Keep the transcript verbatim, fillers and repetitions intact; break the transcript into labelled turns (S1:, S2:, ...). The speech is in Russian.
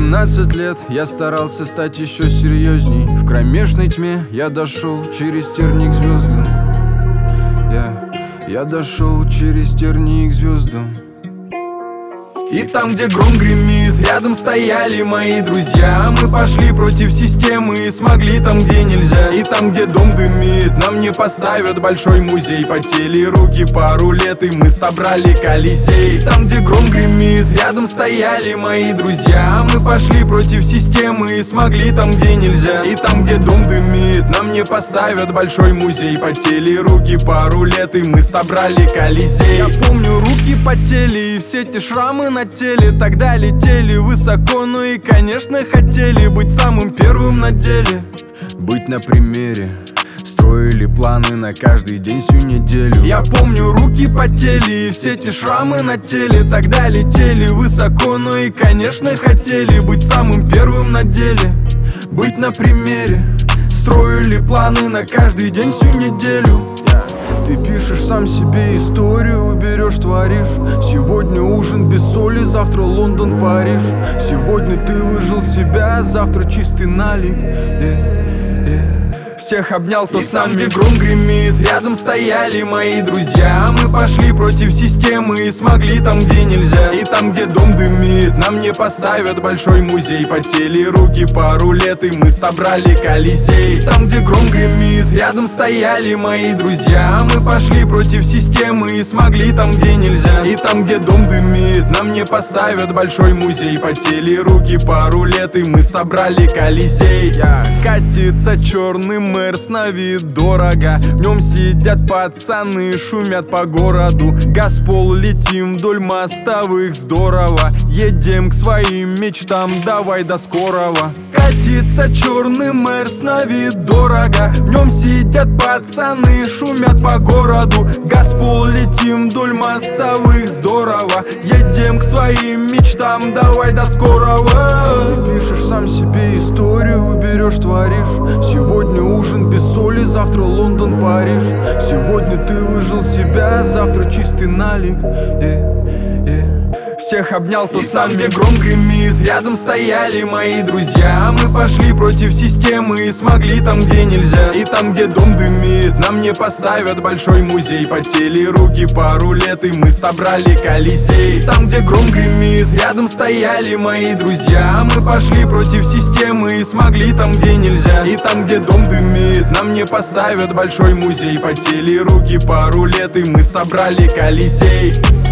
S1: семнадцать лет я старался стать еще серьезней. В кромешной тьме я дошел через терник к звездам. Я, я дошел через терник к звездам. И там, где гром гремит, рядом стояли мои друзья. Мы пошли против системы и смогли там, где нельзя. И там, где дом дымит, нам не поставят большой музей. Потели руки пару лет, и мы собрали Колизей. Там, где гром гремит, рядом стояли мои друзья. Мы пошли против системы и смогли там, где нельзя. И там, где дом дымит, нам не поставят большой музей. Потели руки пару лет, и мы собрали Колизей. Я помню, руки потели и все те шрамы на теле. Тогда летели высоко, ну и, конечно, хотели быть самым первым на деле. Быть на примере, строили планы на каждый день всю неделю. Я помню, руки потели и все эти шрамы на теле. Тогда летели высоко, ну и, конечно, хотели быть самым первым на деле. Быть на примере, строили планы на каждый день всю неделю. Ты пишешь сам себе историю, берешь, творишь. Сегодня ужин без соли, завтра Лондон, Париж. Сегодня ты выжил себя, завтра чистый налик. э, э. Всех обнял, кто с нами. Где гром гремит, рядом стояли мои друзья. Мы пошли против системы и смогли там, где нельзя. И там, где дом дымит, нам не поставят большой музей. Потели руки пару лет, и мы собрали Колизей. Там, где гром гремит, рядом стояли мои друзья. Мы пошли против системы и смогли там, где нельзя. И там, где дом дымит, нам не поставят большой музей. Потели руки пару лет, и мы собрали Колизей. Катится черный Мерс на вид дорого. В нем сидят пацаны, шумят по городу. Газпол, летим вдоль мостовых, здорово. Едем к своим мечтам, давай до скорого. Катится черный Мерс на вид дорого. В нем сидят пацаны, шумят по городу. Газпол, летим вдоль мостовых, здорово. Едем к своим мечтам, давай до скорого. Ты пишешь сам себе историю, берешь, творишь. Сегодня ужин без соли, завтра Лондон, Париж. Сегодня ты выжил себя, завтра чистый налик. э, э. Всех обнял, кто с нами. Где гром гремит, рядом стояли мои друзья. Мы пошли против системы и смогли там, где нельзя. И там, где дом дымит, нам не поставят большой музей. Потели руки пару лет, и мы собрали Колизей. Там, где гром гремит, рядом стояли мои друзья. Мы пошли против системы и смогли там, где нельзя. И там, где дом дымит, нам не поставят большой музей. Потели руки пару лет, и мы собрали Колизей.